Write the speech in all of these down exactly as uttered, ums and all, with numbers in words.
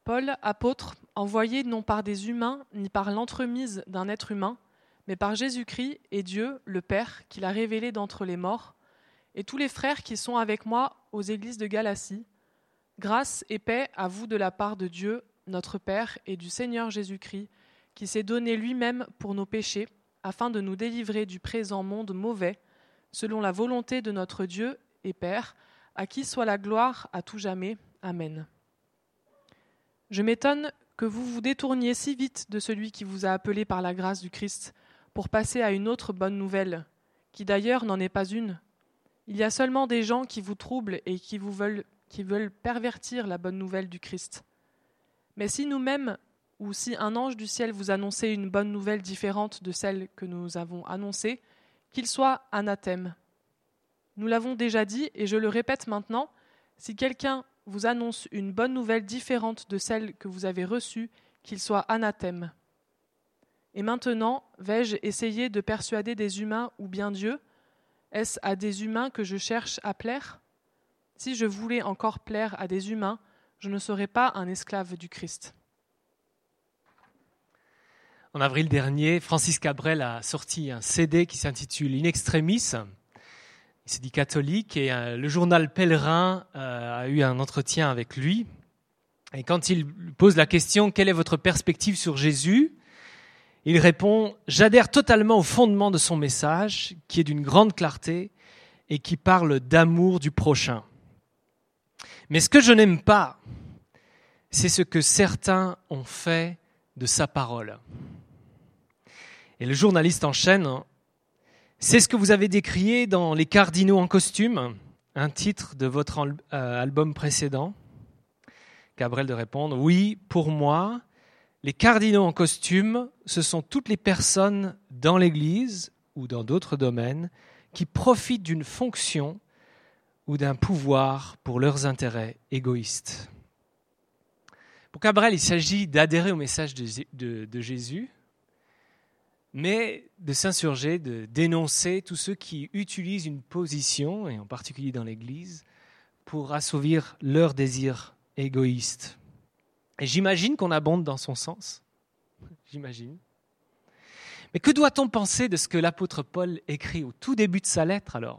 Paul, apôtre, envoyé non par des humains, ni par l'entremise d'un être humain, mais par Jésus-Christ et Dieu, le Père, qui l'a révélé d'entre les morts, et tous les frères qui sont avec moi aux églises de Galatie, grâce et paix à vous de la part de Dieu, notre Père, et du Seigneur Jésus-Christ, qui s'est donné lui-même pour nos péchés, afin de nous délivrer du présent monde mauvais, selon la volonté de notre Dieu et Père, à qui soit la gloire à tout jamais. Amen. Je m'étonne que vous vous détourniez si vite de celui qui vous a appelé par la grâce du Christ, pour passer à une autre bonne nouvelle, qui d'ailleurs n'en est pas une. Il y a seulement des gens qui vous troublent et qui vous veulent, qui veulent pervertir la bonne nouvelle du Christ. Mais si nous-mêmes, ou si un ange du ciel vous annonçait une bonne nouvelle différente de celle que nous avons annoncée, qu'il soit anathème. Nous l'avons déjà dit, et je le répète maintenant, si quelqu'un vous annonce une bonne nouvelle différente de celle que vous avez reçue, qu'il soit anathème. Et maintenant, vais-je essayer de persuader des humains ou bien Dieu ? Est-ce à des humains que je cherche à plaire ? Si je voulais encore plaire à des humains, je ne serais pas un esclave du Christ. En avril dernier, Francis Cabrel a sorti un C D qui s'intitule In Extremis. Il s'est dit catholique et euh, le journal Pèlerin euh, a eu un entretien avec lui. Et quand il pose la question « Quelle est votre perspective sur Jésus ?», il répond « J'adhère totalement au fondement de son message, qui est d'une grande clarté et qui parle d'amour du prochain. Mais ce que je n'aime pas, c'est ce que certains ont fait de sa parole. » Et le journaliste enchaîne « C'est ce que vous avez décrié dans Les Cardinaux en costume, un titre de votre album précédent ?» Cabrel de répondre « Oui, pour moi, les cardinaux en costume, ce sont toutes les personnes dans l'Église ou dans d'autres domaines qui profitent d'une fonction ou d'un pouvoir pour leurs intérêts égoïstes. » Pour Cabrel, il s'agit d'adhérer au message de, de, de Jésus, mais de s'insurger, de dénoncer tous ceux qui utilisent une position, et en particulier dans l'Église, pour assouvir leurs désirs égoïstes. Et j'imagine qu'on abonde dans son sens. J'imagine. Mais que doit-on penser de ce que l'apôtre Paul écrit au tout début de sa lettre alors ?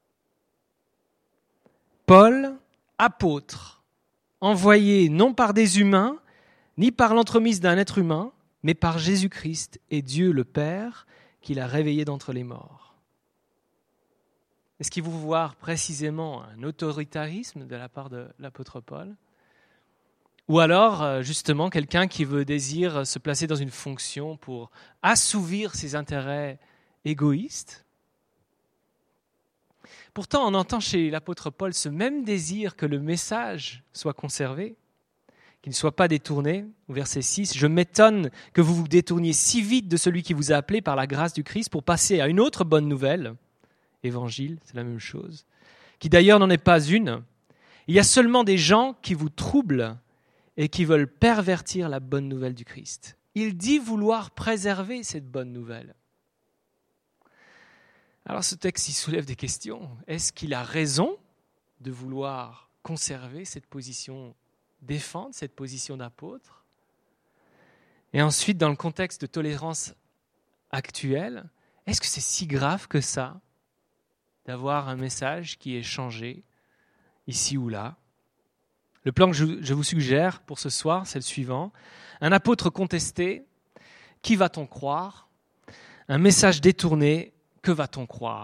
Paul, apôtre, envoyé non par des humains, ni par l'entremise d'un être humain, mais par Jésus-Christ et Dieu le Père, qui l'a réveillé d'entre les morts. Est-ce qu'il vous voit précisément un autoritarisme de la part de l'apôtre Paul ? Ou alors, justement, quelqu'un qui veut désire se placer dans une fonction pour assouvir ses intérêts égoïstes ? Pourtant, on entend chez l'apôtre Paul ce même désir que le message soit conservé, qu'il ne soit pas détourné. Au verset six, « Je m'étonne que vous vous détourniez si vite de celui qui vous a appelé par la grâce du Christ pour passer à une autre bonne nouvelle. » Évangile, c'est la même chose. Qui d'ailleurs n'en est pas une. Il y a seulement des gens qui vous troublent et qui veulent pervertir la bonne nouvelle du Christ. Il dit vouloir préserver cette bonne nouvelle. Alors ce texte, il soulève des questions. Est-ce qu'il a raison de vouloir conserver cette position, défendre cette position d'apôtre ? Et ensuite, dans le contexte de tolérance actuelle, est-ce que c'est si grave que ça d'avoir un message qui est changé ici ou là ? Le plan que je, je vous suggère pour ce soir, c'est le suivant. Un apôtre contesté, qui va-t-on croire ? Un message détourné, que va-t-on croire ?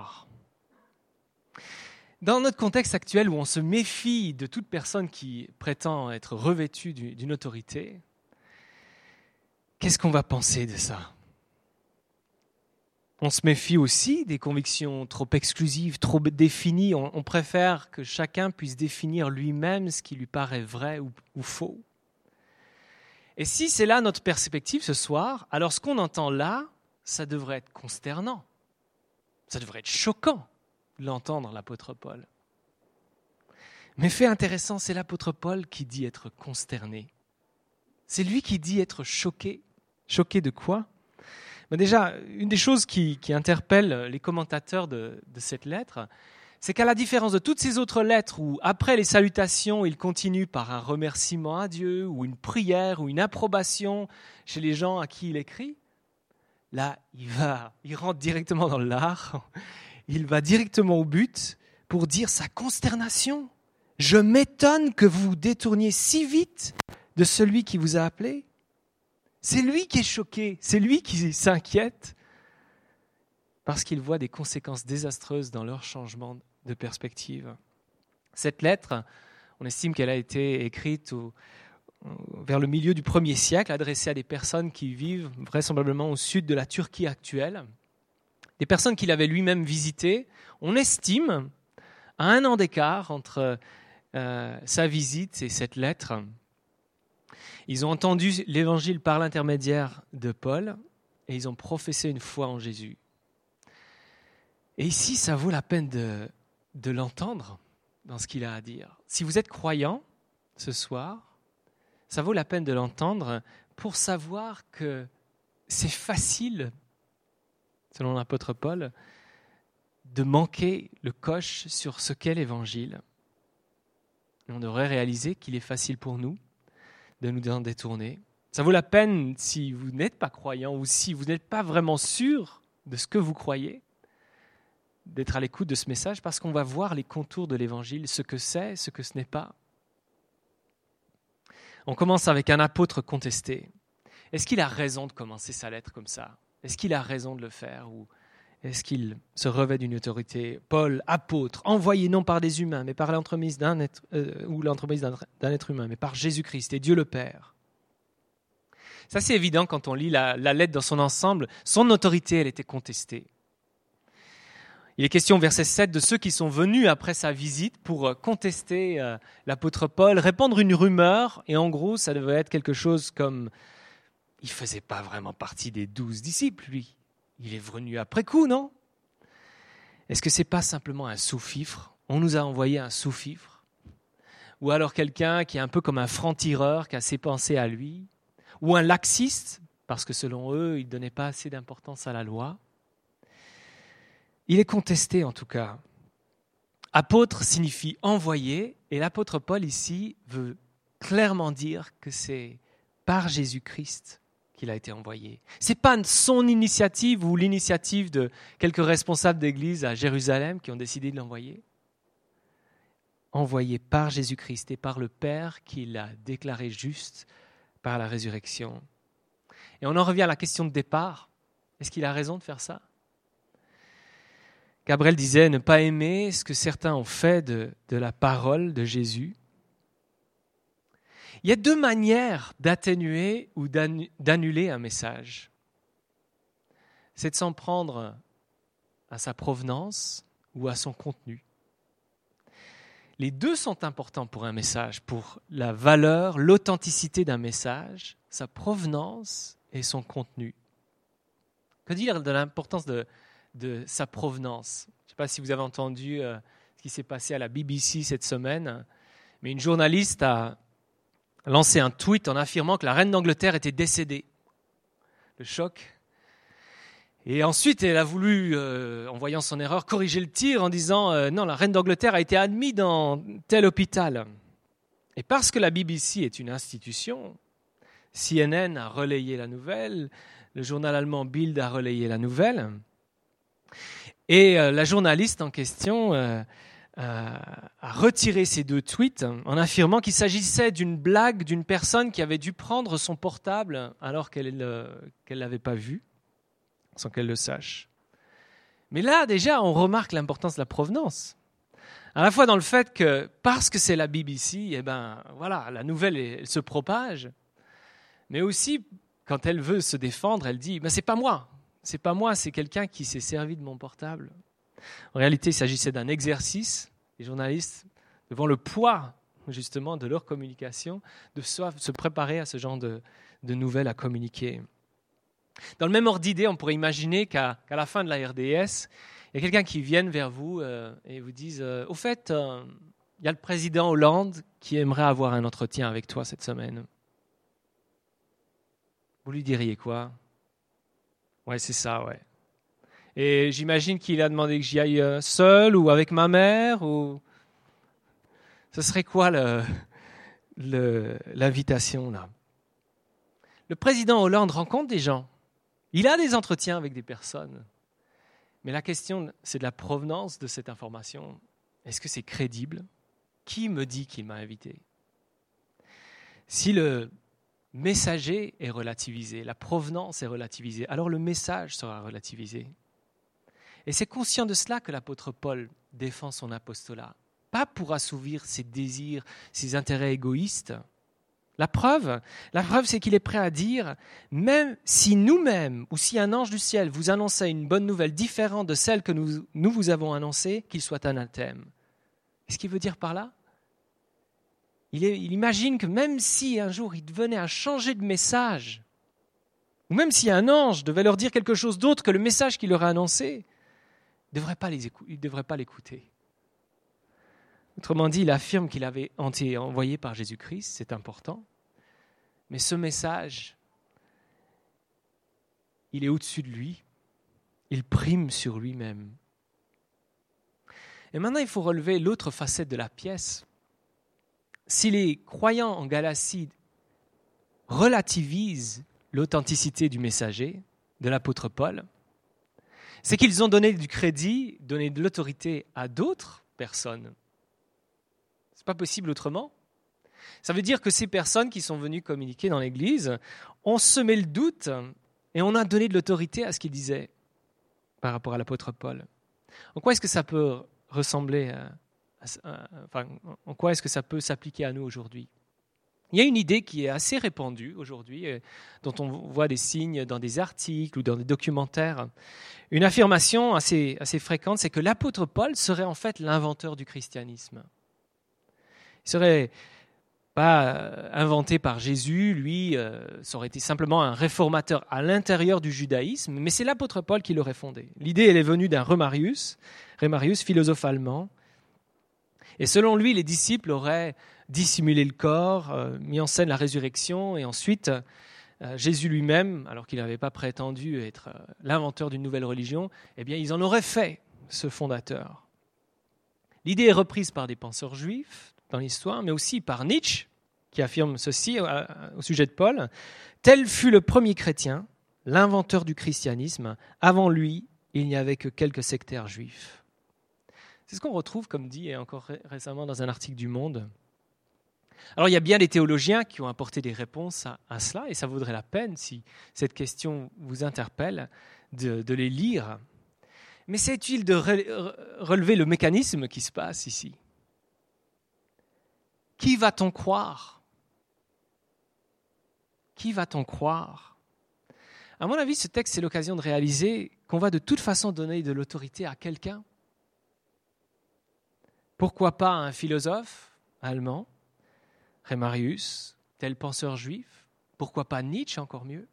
Dans notre contexte actuel où on se méfie de toute personne qui prétend être revêtue d'une autorité, qu'est-ce qu'on va penser de ça ? On se méfie aussi des convictions trop exclusives, trop définies. On, on préfère que chacun puisse définir lui-même ce qui lui paraît vrai ou, ou faux. Et si c'est là notre perspective ce soir, alors ce qu'on entend là, ça devrait être consternant. Ça devrait être choquant de l'entendre, l'apôtre Paul. Mais fait intéressant, c'est l'apôtre Paul qui dit être consterné. C'est lui qui dit être choqué. Choqué de quoi ? Ben déjà, une des choses qui, qui interpelle les commentateurs de, de cette lettre, c'est qu'à la différence de toutes ces autres lettres où, après les salutations, il continue par un remerciement à Dieu, ou une prière, ou une approbation chez les gens à qui il écrit, là, il va, il rentre directement dans l'art, il va directement au but pour dire sa consternation. « Je m'étonne que vous vous détourniez si vite de celui qui vous a appelé. » C'est lui qui est choqué, c'est lui qui s'inquiète parce qu'il voit des conséquences désastreuses dans leur changement de perspective. Cette lettre, on estime qu'elle a été écrite au, vers le milieu du premier siècle, adressée à des personnes qui vivent vraisemblablement au sud de la Turquie actuelle, des personnes qu'il avait lui-même visitées. On estime à un an d'écart entre euh, sa visite et cette lettre. Ils ont entendu l'évangile par l'intermédiaire de Paul et ils ont professé une foi en Jésus. Et ici, ça vaut la peine de, de l'entendre dans ce qu'il a à dire. Si vous êtes croyant ce soir, ça vaut la peine de l'entendre pour savoir que c'est facile, selon l'apôtre Paul, de manquer le coche sur ce qu'est l'évangile. Et on devrait réaliser qu'il est facile pour nous de nous en détourner. Ça vaut la peine, si vous n'êtes pas croyant ou si vous n'êtes pas vraiment sûr de ce que vous croyez, d'être à l'écoute de ce message parce qu'on va voir les contours de l'évangile, ce que c'est, ce que ce n'est pas. On commence avec un apôtre contesté. Est-ce qu'il a raison de commencer sa lettre comme ça ? Est-ce qu'il a raison de le faire ou est-ce qu'il se revêt d'une autorité ? Paul, apôtre, envoyé non par des humains, mais par l'entremise d'un être, euh, ou l'entremise d'un, d'un être humain, mais par Jésus-Christ et Dieu le Père. Ça, c'est évident quand on lit la, la lettre dans son ensemble. Son autorité, elle était contestée. Il est question, verset sept, de ceux qui sont venus après sa visite pour contester euh, l'apôtre Paul, répandre une rumeur, et en gros, ça devait être quelque chose comme « il ne faisait pas vraiment partie des douze disciples, lui. Il est venu après coup, non ?» Est-ce que ce n'est pas simplement un sous-fifre ? On nous a envoyé un sous-fifre ? Ou alors quelqu'un qui est un peu comme un franc-tireur, qui a ses pensées à lui ? Ou un laxiste, parce que selon eux, il ne donnait pas assez d'importance à la loi ? Il est contesté en tout cas. Apôtre signifie envoyé, et l'apôtre Paul ici veut clairement dire que c'est par Jésus-Christ qu'il a été envoyé. Ce n'est pas son initiative ou l'initiative de quelques responsables d'église à Jérusalem qui ont décidé de l'envoyer. Envoyé par Jésus-Christ et par le Père qui l'a déclaré juste par la résurrection. Et on en revient à la question de départ. Est-ce qu'il a raison de faire ça ? Gabriel disait ne pas aimer ce que certains ont fait de, de la parole de Jésus. Il y a deux manières d'atténuer ou d'annuler un message. C'est de s'en prendre à sa provenance ou à son contenu. Les deux sont importants pour un message, pour la valeur, l'authenticité d'un message, sa provenance et son contenu. Que dire de l'importance de de sa provenance. Je ne sais pas si vous avez entendu euh, ce qui s'est passé à la B B C cette semaine, mais une journaliste a lancé un tweet en affirmant que la reine d'Angleterre était décédée. Le choc. Et ensuite, elle a voulu, euh, en voyant son erreur, corriger le tir en disant euh, « Non, la reine d'Angleterre a été admise dans tel hôpital. » Et parce que la B B C est une institution, C N N a relayé la nouvelle, le journal allemand Bild a relayé la nouvelle, et euh, la journaliste en question euh, euh, a retiré ces deux tweets en affirmant qu'il s'agissait d'une blague d'une personne qui avait dû prendre son portable alors qu'elle ne qu'elle l'avait pas vu, sans qu'elle le sache. Mais là, déjà, on remarque l'importance de la provenance. À la fois dans le fait que, parce que c'est la B B C, eh ben, voilà, la nouvelle elle se propage, mais aussi, quand elle veut se défendre, elle dit ben, « c'est pas moi ». C'est pas moi, c'est quelqu'un qui s'est servi de mon portable. En réalité, il s'agissait d'un exercice. Les journalistes, devant le poids justement de leur communication, doivent se préparer à ce genre de, de nouvelles à communiquer. Dans le même ordre d'idée, on pourrait imaginer qu'à, qu'à la fin de la R D S, il y a quelqu'un qui vienne vers vous euh, et vous dise euh, « Au fait, euh, il y a le président Hollande qui aimerait avoir un entretien avec toi cette semaine. » Vous lui diriez quoi ? Ouais, c'est ça, ouais. Et j'imagine qu'il a demandé que j'y aille seul ou avec ma mère. Ou... Ce serait quoi le, le, l'invitation là? Le président Hollande rencontre des gens. Il a des entretiens avec des personnes. Mais la question, c'est de la provenance de cette information. Est-ce que c'est crédible? Qui me dit qu'il m'a invité? Si le messager est relativisé, la provenance est relativisée, alors le message sera relativisé. Et c'est conscient de cela que l'apôtre Paul défend son apostolat. Pas pour assouvir ses désirs, ses intérêts égoïstes. La preuve, la preuve, c'est qu'il est prêt à dire, même si nous-mêmes ou si un ange du ciel vous annonçait une bonne nouvelle différente de celle que nous, nous vous avons annoncée, qu'il soit anathème. Qu'est-ce qu'il veut dire par là? Il, est, il imagine que même si un jour il venait à changer de message, ou même si un ange devait leur dire quelque chose d'autre que le message qu'il leur a annoncé, il ne devrait pas les écou- il devrait pas l'écouter. Autrement dit, il affirme qu'il avait été envoyé par Jésus-Christ, c'est important, mais ce message, il est au-dessus de lui, il prime sur lui-même. Et maintenant, il faut relever l'autre facette de la pièce. Si les croyants en Galatie relativisent l'authenticité du messager, de l'apôtre Paul, c'est qu'ils ont donné du crédit, donné de l'autorité à d'autres personnes. Ce n'est pas possible autrement. Ça veut dire que ces personnes qui sont venues communiquer dans l'Église ont semé le doute et on a donné de l'autorité à ce qu'ils disaient par rapport à l'apôtre Paul. En quoi est-ce que ça peut ressembler à Enfin, en quoi est-ce que ça peut s'appliquer à nous aujourd'hui? Il y a une idée qui est assez répandue aujourd'hui, dont on voit des signes dans des articles ou dans des documentaires. Une affirmation assez, assez fréquente, c'est que l'apôtre Paul serait en fait l'inventeur du christianisme. Il ne serait pas inventé par Jésus, lui, euh, ça aurait été simplement un réformateur à l'intérieur du judaïsme, mais c'est l'apôtre Paul qui l'aurait fondé. L'idée, elle est venue d'un Rémarius, Rémarius, philosophe allemand. Et selon lui, les disciples auraient dissimulé le corps, euh, mis en scène la résurrection, et ensuite, euh, Jésus lui-même, alors qu'il n'avait pas prétendu être euh, l'inventeur d'une nouvelle religion, eh bien, ils en auraient fait ce fondateur. L'idée est reprise par des penseurs juifs dans l'histoire, mais aussi par Nietzsche, qui affirme ceci euh, au sujet de Paul. « Tel fut le premier chrétien, l'inventeur du christianisme. Avant lui, il n'y avait que quelques sectaires juifs. » C'est ce qu'on retrouve, comme dit, et encore récemment dans un article du Monde. Alors il y a bien des théologiens qui ont apporté des réponses à, à cela, et ça vaudrait la peine, si cette question vous interpelle, de, de les lire. Mais c'est utile de re, relever le mécanisme qui se passe ici. Qui va-t-on croire? Qui va-t-on croire? À mon avis, ce texte, c'est l'occasion de réaliser qu'on va de toute façon donner de l'autorité à quelqu'un. Pourquoi pas un philosophe allemand, Rémarius, tel penseur juif? Pourquoi pas Nietzsche, encore mieux?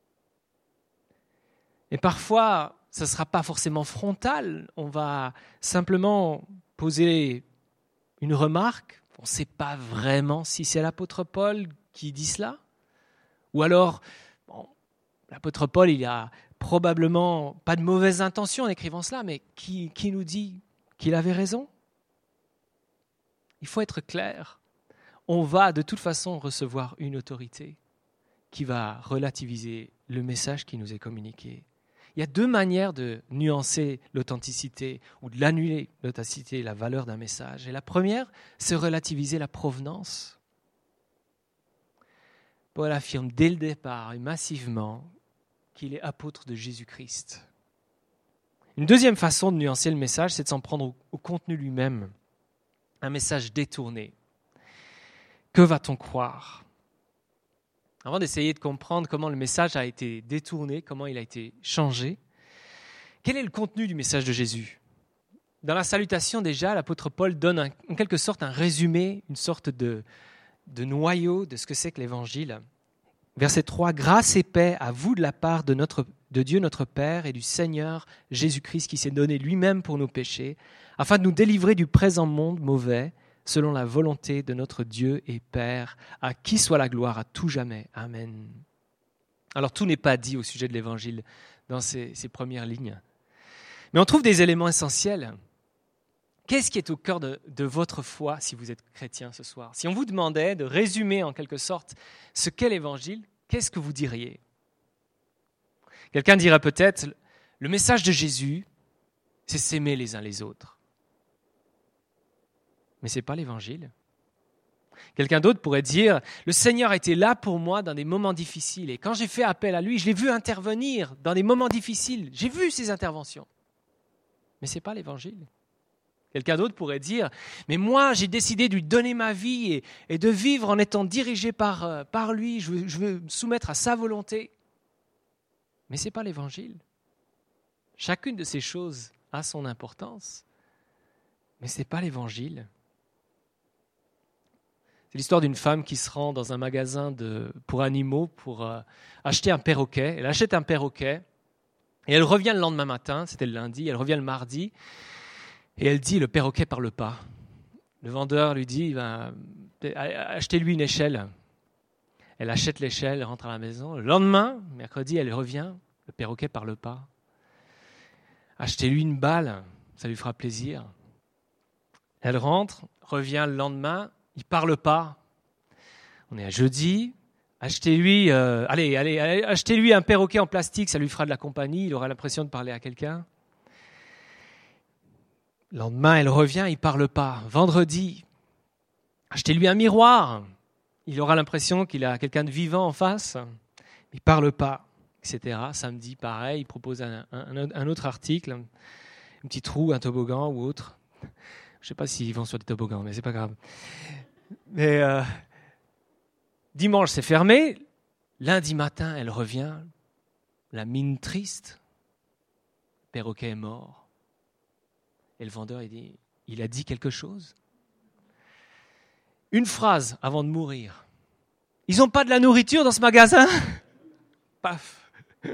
Et parfois, ça ne sera pas forcément frontal. On va simplement poser une remarque. On ne sait pas vraiment si c'est l'apôtre Paul qui dit cela. Ou alors, bon, l'apôtre Paul, il a probablement pas de mauvaises intentions en écrivant cela, mais qui, qui nous dit qu'il avait raison? Il faut être clair. On va de toute façon recevoir une autorité qui va relativiser le message qui nous est communiqué. Il y a deux manières de nuancer l'authenticité ou de l'annuler, l'authenticité, la valeur d'un message. Et la première, c'est relativiser la provenance. Paul affirme dès le départ et massivement qu'il est apôtre de Jésus-Christ. Une deuxième façon de nuancer le message, c'est de s'en prendre au, au contenu lui-même. Un message détourné. Que va-t-on croire? Avant d'essayer de comprendre comment le message a été détourné, comment il a été changé, quel est le contenu du message de Jésus? Dans la salutation déjà, l'apôtre Paul donne un, en quelque sorte un résumé, une sorte de, de noyau de ce que c'est que l'Évangile. Verset trois, « Grâce et paix à vous de la part de, notre, de Dieu notre Père et du Seigneur Jésus-Christ qui s'est donné lui-même pour nos péchés, afin de nous délivrer du présent monde mauvais, selon la volonté de notre Dieu et Père, à qui soit la gloire à tout jamais. Amen. » Alors tout n'est pas dit au sujet de l'Évangile dans ces, ces premières lignes. Mais on trouve des éléments essentiels. Qu'est-ce qui est au cœur de, de votre foi si vous êtes chrétien ce soir? Si on vous demandait de résumer en quelque sorte ce qu'est l'Évangile, qu'est-ce que vous diriez? Quelqu'un dirait peut-être, le message de Jésus, c'est s'aimer les uns les autres. Mais ce n'est pas l'Évangile. Quelqu'un d'autre pourrait dire, le Seigneur était là pour moi dans des moments difficiles. Et quand j'ai fait appel à lui, je l'ai vu intervenir dans des moments difficiles. J'ai vu ses interventions. Mais ce n'est pas l'Évangile. Quelqu'un d'autre pourrait dire, mais moi j'ai décidé de lui donner ma vie et, et de vivre en étant dirigé par, euh, par lui. Je veux, je veux me soumettre à sa volonté. Mais ce n'est pas l'Évangile. Chacune de ces choses a son importance. Mais ce n'est pas l'Évangile. C'est l'histoire d'une femme qui se rend dans un magasin de, pour animaux pour euh, acheter un perroquet. Elle achète un perroquet et elle revient le lendemain matin, c'était le lundi, elle revient le mardi et elle dit « le perroquet ne parle pas ». Le vendeur lui dit ben, « achetez-lui une échelle ». Elle achète l'échelle, elle rentre à la maison. Le lendemain, mercredi, elle revient, le perroquet ne parle pas. Achetez-lui une balle, ça lui fera plaisir. Elle rentre, revient le lendemain, il ne parle pas. On est à jeudi. Achetez-lui, euh, allez, allez, allez, achetez-lui un perroquet en plastique, ça lui fera de la compagnie, il aura l'impression de parler à quelqu'un. Le lendemain, elle revient, il ne parle pas. Vendredi, achetez-lui un miroir, il aura l'impression qu'il a quelqu'un de vivant en face, il ne parle pas, et cetera. Samedi, pareil, il propose un, un, un autre article, un, un petit trou, un toboggan ou autre. Je ne sais pas s'ils vont sur des toboggans, mais ce n'est pas grave. Mais euh, dimanche, c'est fermé. Lundi matin, elle revient, la mine triste. Le perroquet est mort. Et le vendeur, il dit, il a dit quelque chose. Une phrase avant de mourir. Ils n'ont pas de la nourriture dans ce magasin? Paf.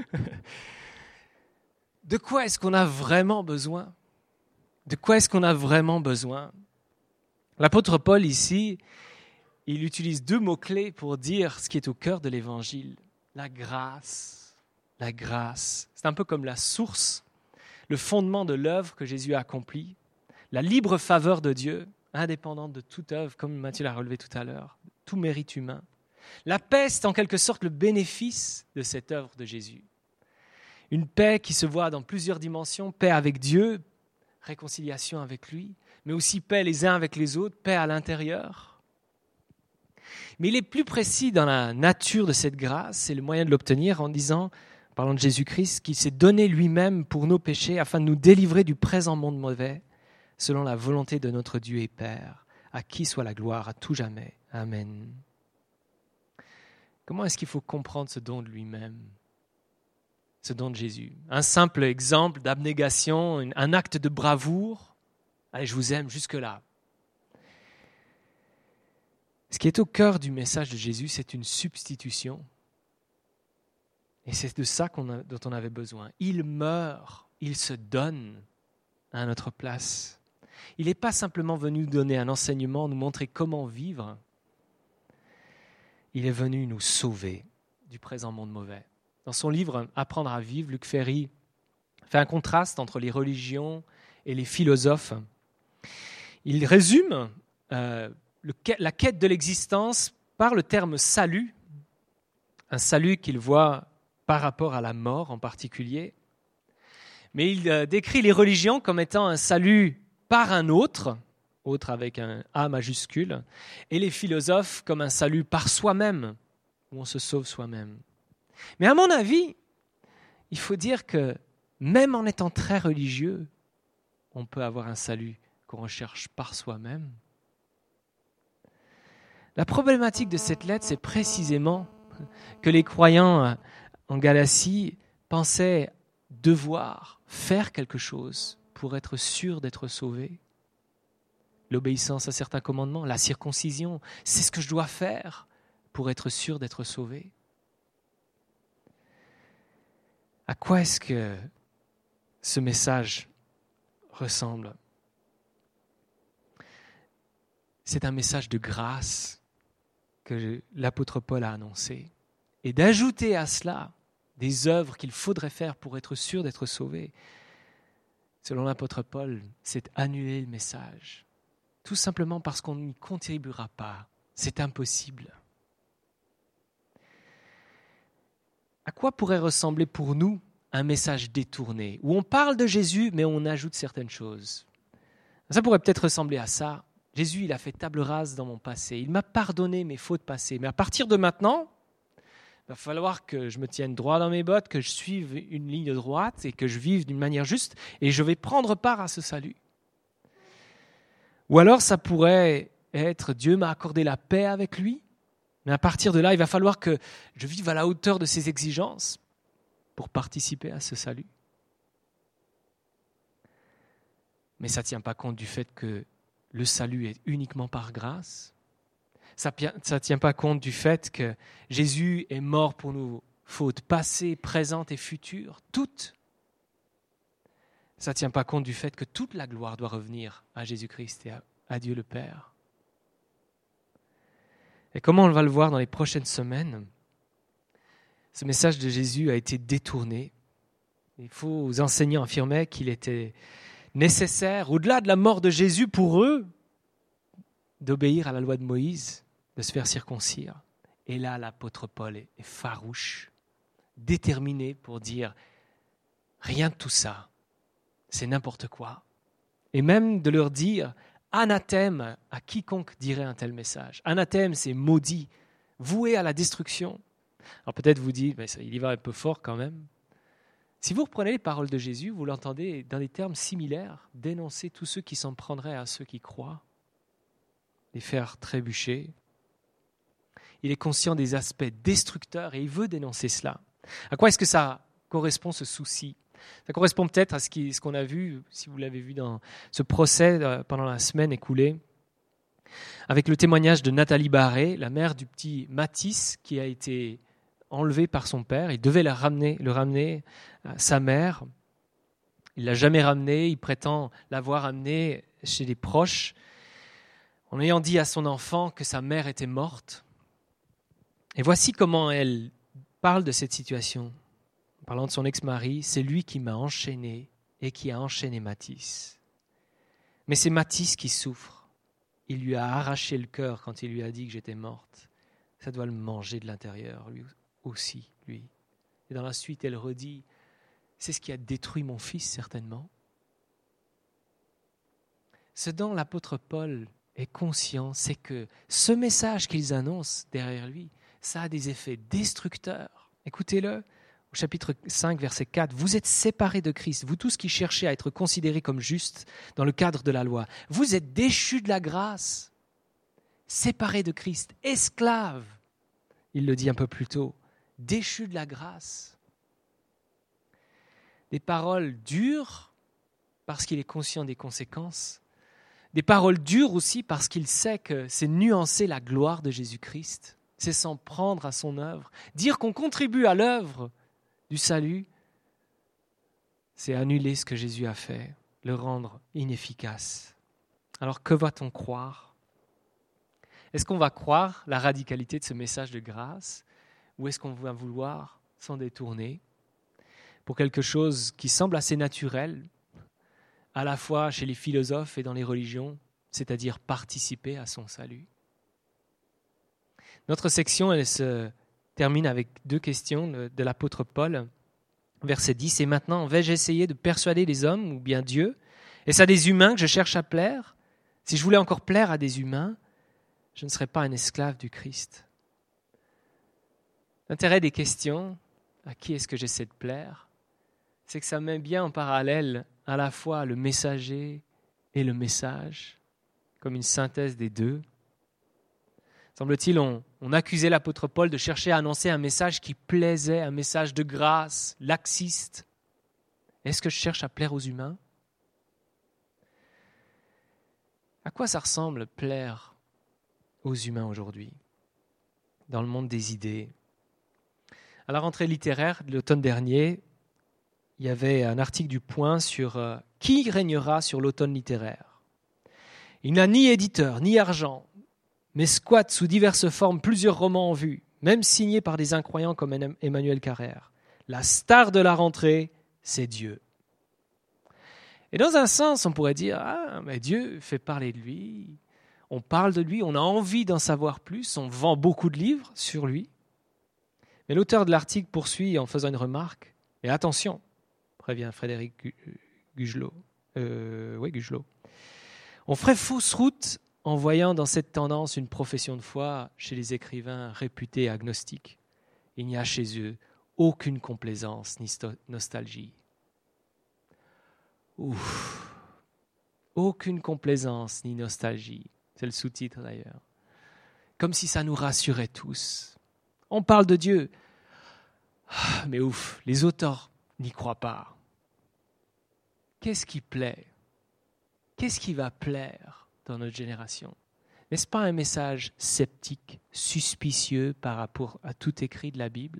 De quoi est-ce qu'on a vraiment besoin? De quoi est-ce qu'on a vraiment besoin? L'apôtre Paul, ici, il utilise deux mots-clés pour dire ce qui est au cœur de l'Évangile. La grâce. La grâce. C'est un peu comme la source, le fondement de l'œuvre que Jésus a accomplie. La libre faveur de Dieu, indépendante de toute œuvre, comme Matthieu l'a relevé tout à l'heure, tout mérite humain. La paix, c'est en quelque sorte le bénéfice de cette œuvre de Jésus. Une paix qui se voit dans plusieurs dimensions, paix avec Dieu, réconciliation avec lui, mais aussi paix les uns avec les autres, paix à l'intérieur. Mais il est plus précis dans la nature de cette grâce et le moyen de l'obtenir en disant, en parlant de Jésus-Christ, qu'il s'est donné lui-même pour nos péchés afin de nous délivrer du présent monde mauvais, selon la volonté de notre Dieu et Père, à qui soit la gloire à tout jamais. Amen. Comment est-ce qu'il faut comprendre ce don de lui-même, ce don de Jésus? Un simple exemple d'abnégation, un acte de bravoure. Allez, je vous aime jusque-là. Ce qui est au cœur du message de Jésus, c'est une substitution. Et c'est de ça qu'on a, dont on avait besoin. Il meurt, il se donne à notre place. Il n'est pas simplement venu nous donner un enseignement, nous montrer comment vivre. Il est venu nous sauver du présent monde mauvais. Dans son livre « Apprendre à vivre », Luc Ferry fait un contraste entre les religions et les philosophes. Il résume euh, le, la quête de l'existence par le terme « salut », un salut qu'il voit par rapport à la mort en particulier. Mais il euh, décrit les religions comme étant un salut par un autre, autre avec un A majuscule, et les philosophes comme un salut par soi-même, où on se sauve soi-même. Mais à mon avis, il faut dire que même en étant très religieux, on peut avoir un salut qu'on recherche par soi-même. La problématique de cette lettre, c'est précisément que les croyants en Galatie pensaient devoir faire quelque chose pour être sûrs d'être sauvés. L'obéissance à certains commandements, la circoncision, c'est ce que je dois faire pour être sûr d'être sauvé. À quoi est-ce que ce message ressemble? C'est un message de grâce que l'apôtre Paul a annoncé. Et d'ajouter à cela des œuvres qu'il faudrait faire pour être sûr d'être sauvé, selon l'apôtre Paul, c'est annuler le message. Tout simplement parce qu'on n'y contribuera pas. C'est impossible. À quoi pourrait ressembler pour nous un message détourné, où on parle de Jésus, mais on ajoute certaines choses? Ça pourrait peut-être ressembler à ça. Jésus, il a fait table rase dans mon passé. Il m'a pardonné mes fautes passées. Mais à partir de maintenant, il va falloir que je me tienne droit dans mes bottes, que je suive une ligne droite et que je vive d'une manière juste, et je vais prendre part à ce salut. Ou alors ça pourrait être Dieu m'a accordé la paix avec lui, mais à partir de là, il va falloir que je vive à la hauteur de ses exigences pour participer à ce salut. Mais ça ne tient pas compte du fait que le salut est uniquement par grâce. Ça ne tient pas compte du fait que Jésus est mort pour nos fautes passées, présentes et futures, toutes. Ça ne tient pas compte du fait que toute la gloire doit revenir à Jésus-Christ et à, à Dieu le Père. Et comment on va le voir dans les prochaines semaines, ce message de Jésus a été détourné. Les faux enseignants affirmaient qu'il était nécessaire, au-delà de la mort de Jésus pour eux, d'obéir à la loi de Moïse, de se faire circoncire. Et là, l'apôtre Paul est farouche, déterminé pour dire rien de tout ça, c'est n'importe quoi. Et même de leur dire anathème à quiconque dirait un tel message. Anathème, c'est maudit, voué à la destruction. Alors peut-être vous dites, mais ça, il y va un peu fort quand même. Si vous reprenez les paroles de Jésus, vous l'entendez dans des termes similaires, dénoncer tous ceux qui s'en prendraient à ceux qui croient, les faire trébucher. Il est conscient des aspects destructeurs et il veut dénoncer cela. À quoi est-ce que ça correspond, ce souci ? Ça correspond peut-être à ce, qui, ce qu'on a vu, si vous l'avez vu dans ce procès pendant la semaine écoulée, avec le témoignage de Nathalie Barré, la mère du petit Mathis qui a été enlevé par son père. Il devait le ramener, le ramener à sa mère. Il ne l'a jamais ramené, il prétend l'avoir amené chez des proches, en ayant dit à son enfant que sa mère était morte. Et voici comment elle parle de cette situation. En parlant de son ex-mari, c'est lui qui m'a enchaîné et qui a enchaîné Mathis. Mais c'est Mathis qui souffre. Il lui a arraché le cœur quand il lui a dit que j'étais morte. Ça doit le manger de l'intérieur, lui aussi, lui. Et dans la suite, elle redit, c'est ce qui a détruit mon fils, certainement. Ce dont l'apôtre Paul est conscient, c'est que ce message qu'ils annoncent derrière lui, ça a des effets destructeurs. Écoutez-le, au chapitre cinq, verset quatre. « Vous êtes séparés de Christ, vous tous qui cherchez à être considérés comme justes dans le cadre de la loi. Vous êtes déchus de la grâce, séparés de Christ, esclaves. » Il le dit un peu plus tôt, « déchus de la grâce. » Des paroles dures parce qu'il est conscient des conséquences. Des paroles dures aussi parce qu'il sait que c'est nuancer la gloire de Jésus-Christ. C'est s'en prendre à son œuvre. Dire qu'on contribue à l'œuvre du salut, c'est annuler ce que Jésus a fait, le rendre inefficace. Alors que va-t-on croire ? Est-ce qu'on va croire la radicalité de ce message de grâce ou est-ce qu'on va vouloir s'en détourner pour quelque chose qui semble assez naturel, à la fois chez les philosophes et dans les religions, c'est-à-dire participer à son salut ? Notre section, elle se termine avec deux questions de, de l'apôtre Paul. Verset dix, « Et maintenant, vais-je essayer de persuader les hommes ou bien Dieu ? Est-ce à des humains que je cherche à plaire ? Si je voulais encore plaire à des humains, je ne serais pas un esclave du Christ. » L'intérêt des questions, à qui est-ce que j'essaie de plaire ? C'est que ça met bien en parallèle à la fois le messager et le message, comme une synthèse des deux. Semble-t-il, on, on accusait l'apôtre Paul de chercher à annoncer un message qui plaisait, un message de grâce, laxiste. Est-ce que je cherche à plaire aux humains ? À quoi ça ressemble plaire aux humains aujourd'hui, dans le monde des idées ? À la rentrée littéraire de l'automne dernier, il y avait un article du Point sur euh, « Qui régnera sur l'automne littéraire ?» Il n'a ni éditeur, ni argent, mais squatte sous diverses formes plusieurs romans en vue, même signés par des incroyants comme Emmanuel Carrère. La star de la rentrée, c'est Dieu. Et dans un sens, on pourrait dire, ah, mais Dieu fait parler de lui, on parle de lui, on a envie d'en savoir plus, on vend beaucoup de livres sur lui. Mais l'auteur de l'article poursuit en faisant une remarque. Et attention, prévient Frédéric Gugelot. Euh, oui, Gugelot. On ferait fausse route en voyant dans cette tendance une profession de foi chez les écrivains réputés agnostiques. Il n'y a chez eux aucune complaisance ni sto- nostalgie. Ouf. Aucune complaisance ni nostalgie. C'est le sous-titre d'ailleurs. Comme si ça nous rassurait tous. On parle de Dieu. Mais ouf, les auteurs n'y croient pas. Qu'est-ce qui plaît? Qu'est-ce qui va plaire dans notre génération? N'est-ce pas un message sceptique, suspicieux par rapport à tout écrit de la Bible?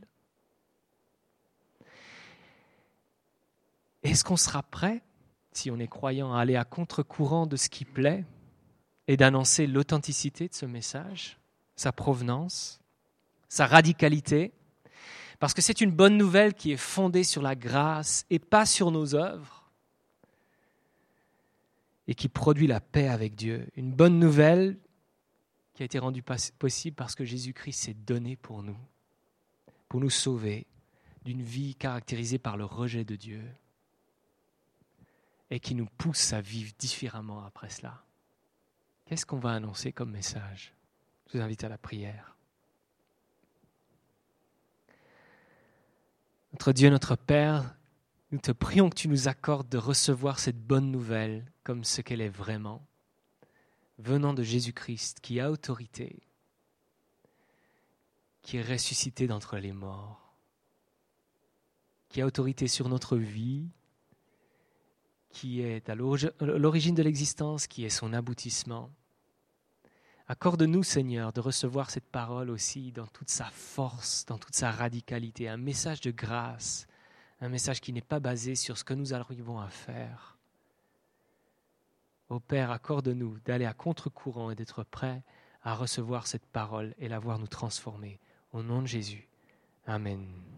Est-ce qu'on sera prêt, si on est croyant, à aller à contre-courant de ce qui plaît et d'annoncer l'authenticité de ce message, sa provenance, sa radicalité, parce que c'est une bonne nouvelle qui est fondée sur la grâce et pas sur nos œuvres, et qui produit la paix avec Dieu. Une bonne nouvelle qui a été rendue possible parce que Jésus-Christ s'est donné pour nous, pour nous sauver d'une vie caractérisée par le rejet de Dieu, et qui nous pousse à vivre différemment après cela. Qu'est-ce qu'on va annoncer comme message? Je vous invite à la prière. Notre Dieu, notre Père, nous te prions que tu nous accordes de recevoir cette bonne nouvelle comme ce qu'elle est vraiment, venant de Jésus-Christ, qui a autorité, qui est ressuscité d'entre les morts, qui a autorité sur notre vie, qui est à l'origine de l'existence, qui est son aboutissement. Accorde-nous, Seigneur, de recevoir cette parole aussi dans toute sa force, dans toute sa radicalité, un message de grâce, un message qui n'est pas basé sur ce que nous arrivons à faire. Ô Père, accorde-nous d'aller à contre-courant et d'être prêts à recevoir cette parole et la voir nous transformer. Au nom de Jésus. Amen.